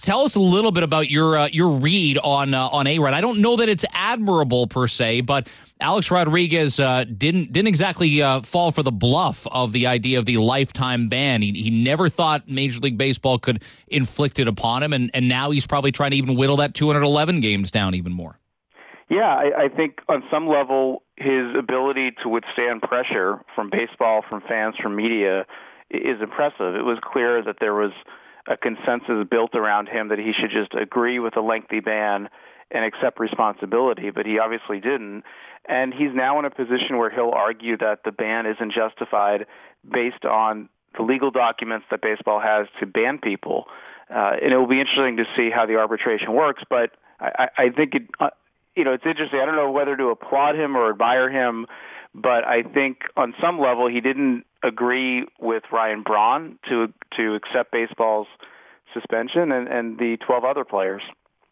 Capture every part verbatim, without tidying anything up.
tell us a little bit about your uh, your read on uh, on A-Rod. I don't know that it's admirable per se, but Alex Rodriguez uh, didn't didn't exactly uh, fall for the bluff of the idea of the lifetime ban. He, he never thought Major League Baseball could inflict it upon him, and, and now he's probably trying to even whittle that two hundred eleven games down even more. Yeah, I, I think on some level his ability to withstand pressure from baseball, from fans, from media is impressive. It was clear that there was a consensus built around him that he should just agree with a lengthy ban and accept responsibility, but he obviously didn't. And he's now in a position where he'll argue that the ban isn't justified based on the legal documents that baseball has to ban people. Uh, and it will be interesting to see how the arbitration works, but I, I think it, uh, you know, it's interesting. I don't know whether to applaud him or admire him, but I think on some level he didn't agree with Ryan Braun to to accept baseball's suspension and, and the twelve other players.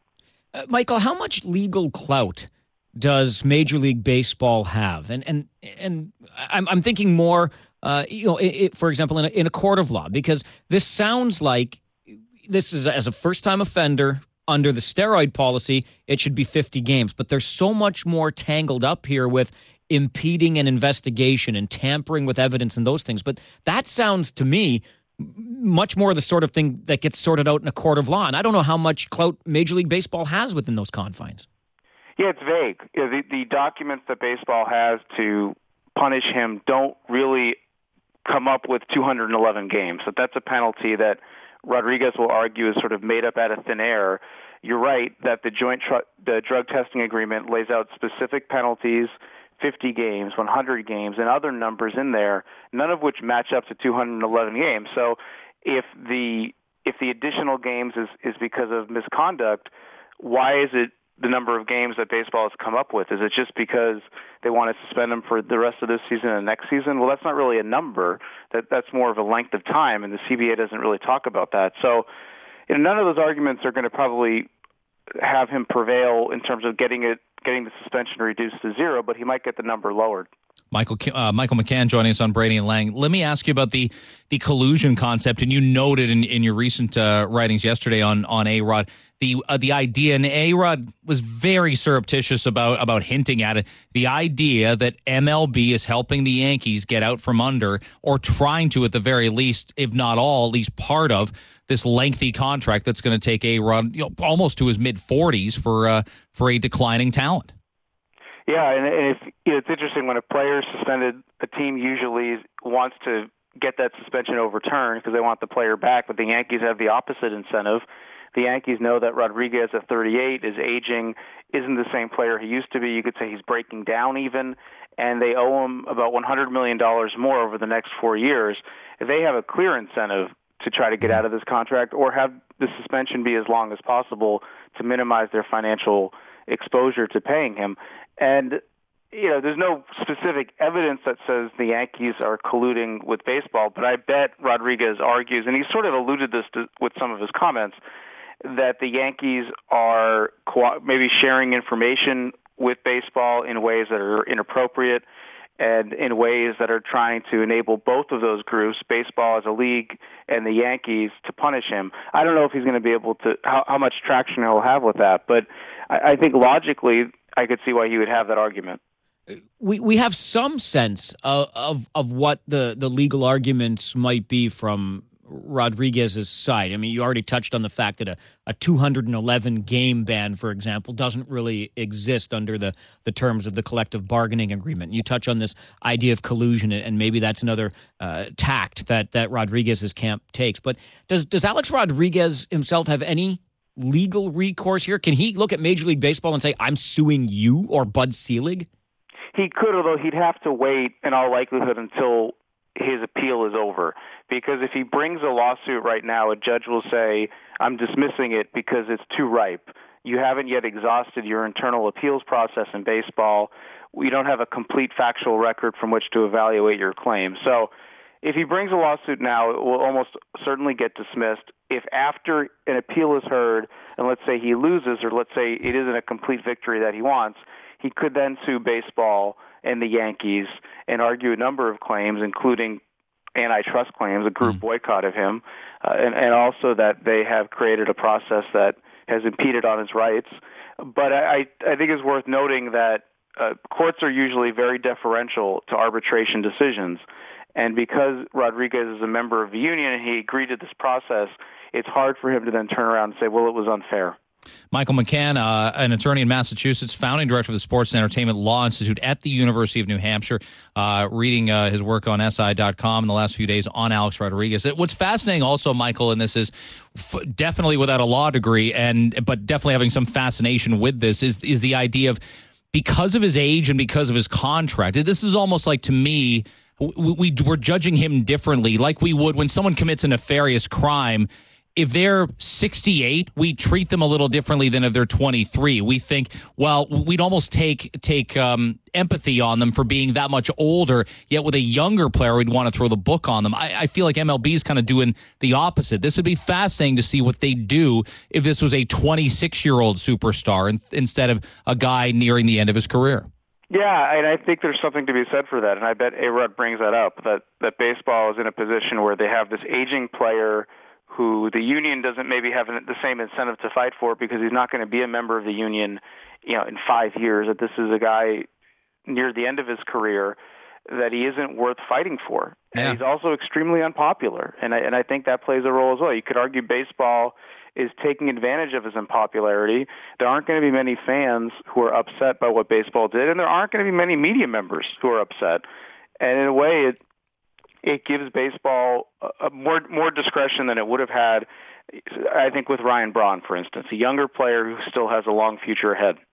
Uh, Michael, how much legal clout does Major League Baseball have? And and and I'm I'm thinking more, uh, you know, it, it, for example, in a, in a court of law, because this sounds like this is as a first time offender. Under the steroid policy, it should be fifty games. But there's so much more tangled up here with impeding an investigation and tampering with evidence and those things. But that sounds to me much more the sort of thing that gets sorted out in a court of law. And I don't know how much clout Major League Baseball has within those confines. Yeah, it's vague. You know, the, the documents that baseball has to punish him don't really come up with two hundred eleven games. So that's a penalty that Rodriguez will argue is sort of made up out of thin air. You're right that the joint tr- the drug testing agreement lays out specific penalties, fifty games, one hundred games, and other numbers in there, none of which match up to two hundred eleven games. So if the if the additional games is, is because of misconduct, why is it the number of games that baseball has come up with? Is it just because they want to suspend them for the rest of this season and next season? Well, that's not really a number. That That's more of a length of time, and the C B A doesn't really talk about that. So you know, none of those arguments are going to probably have him prevail in terms of getting it, getting the suspension reduced to zero, but he might get the number lowered. Michael uh, Michael McCann joining us on Brady and Lang. Let me ask you about the the collusion concept, and you noted in, in your recent uh, writings yesterday on on A-Rod the uh, the idea, and A-Rod was very surreptitious about about hinting at it. The idea that M L B is helping the Yankees get out from under, or trying to, at the very least, if not all, at least part of this lengthy contract that's going to take A-Rod, you know, almost to his mid forties for uh, for a declining talent. Yeah, and if, you know, it's interesting when a player is suspended, a team usually wants to get that suspension overturned because they want the player back, but the Yankees have the opposite incentive. The Yankees know that Rodriguez at thirty-eight is aging, isn't the same player he used to be. You could say he's breaking down even, and they owe him about one hundred million dollars more over the next four years. If they have a clear incentive to try to get out of this contract or have the suspension be as long as possible to minimize their financial exposure to paying him. And, you know, there's no specific evidence that says the Yankees are colluding with baseball, but I bet Rodriguez argues, and he sort of alluded this to, with some of his comments, that the Yankees are co- maybe sharing information with baseball in ways that are inappropriate and in ways that are trying to enable both of those groups, baseball as a league and the Yankees, to punish him. I don't know if he's going to be able to, how, how much traction he'll have with that, but I, I think logically I could see why he would have that argument. We we have some sense of, of of what the, the legal arguments might be from Rodriguez's side. I mean, you already touched on the fact that a, a two hundred eleven game ban, for example, doesn't really exist under the, the terms of the collective bargaining agreement. You touch on this idea of collusion, and maybe that's another uh, tact that, that Rodriguez's camp takes. But does does Alex Rodriguez himself have any legal recourse here? Can he look at Major League Baseball and say, I'm suing you or Bud Selig? He could, although he'd have to wait in all likelihood until his appeal is over. Because if he brings a lawsuit right now, a judge will say, I'm dismissing it because it's too ripe. You haven't yet exhausted your internal appeals process in baseball. We don't have a complete factual record from which to evaluate your claim. So if he brings a lawsuit now, it will almost certainly get dismissed. If after an appeal is heard, and let's say he loses, or let's say it isn't a complete victory that he wants, he could then sue baseball and the Yankees and argue a number of claims, including antitrust claims, a group mm. boycott of him, uh, and, and also that they have created a process that has impeded on his rights. But I, I think it's worth noting that uh, courts are usually very deferential to arbitration decisions. And because Rodriguez is a member of the union and he agreed to this process, it's hard for him to then turn around and say, well, it was unfair. Michael McCann, uh, an attorney in Massachusetts, founding director of the Sports and Entertainment Law Institute at the University of New Hampshire, uh, reading uh, his work on S I dot com in the last few days on Alex Rodriguez. What's fascinating also, Michael, in this is f- definitely without a law degree, and but definitely having some fascination with this, is is the idea of, because of his age and because of his contract, this is almost like, to me, we, we, we're judging him differently, like we would when someone commits a nefarious crime. If they're sixty-eight, we treat them a little differently than if they're twenty-three. We think, well, we'd almost take take um, empathy on them for being that much older, yet with a younger player, we'd want to throw the book on them. I, I feel like M L B is kind of doing the opposite. This would be fascinating to see what they do if this was a twenty-six-year-old superstar in, instead of a guy nearing the end of his career. Yeah, and I think there's something to be said for that, and I bet A-Rod brings that up, that, that baseball is in a position where they have this aging player who the union doesn't maybe have the same incentive to fight for because he's not going to be a member of the union, you know, in five years. That this is a guy near the end of his career that he isn't worth fighting for. And yeah. he's also extremely unpopular, and I, and I think that plays a role as well. You could argue baseball is taking advantage of his unpopularity. There aren't going to be many fans who are upset by what baseball did, and there aren't going to be many media members who are upset. And in a way, it It gives baseball a more more discretion than it would have had, I think, with Ryan Braun, for instance, a younger player who still has a long future ahead.